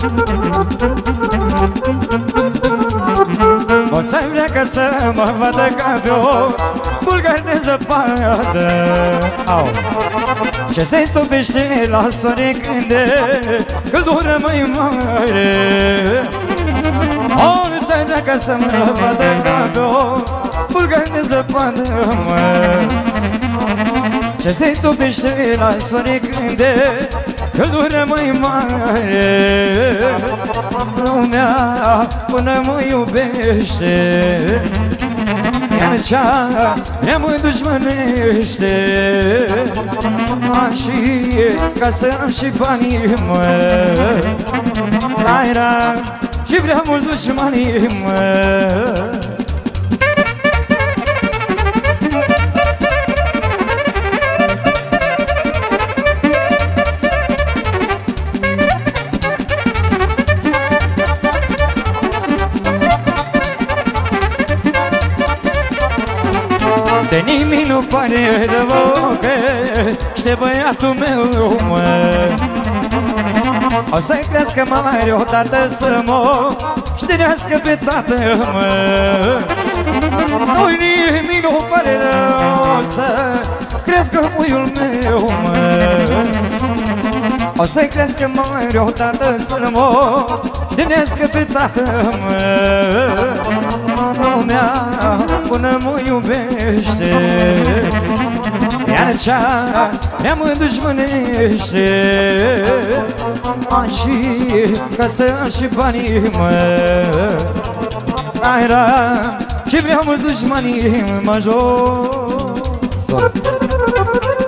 Mulți-ai vrea ca să mă vadă ca pe o bulgar de zăpadă. Au. Ce se topește la soare când căldură mai mare. Mulți-ai vrea ca să mă vadă ca pe o bulgar de zăpadă, mă. Ce se topește la soare când căldură mai mare. Lumea până mă iubește, iar cea ea mă dușmănește. Și ca să am și banii, mă, la și prea mulți dușmanii, mă. De nimic nu pare rău că știi băiatul meu, mă. O să-i crească mare odată să mă știrească pe tată, mă. Nu-i nimic nu pare rău să crească muiul meu, mă. O să-i crească mare odată să mă știrească pe tată, mă. Lumea până mă iubește, iar cea ea mă dușmănește. Și ca să am și banii, mă, și prea mulți dușmanii, mă, jos.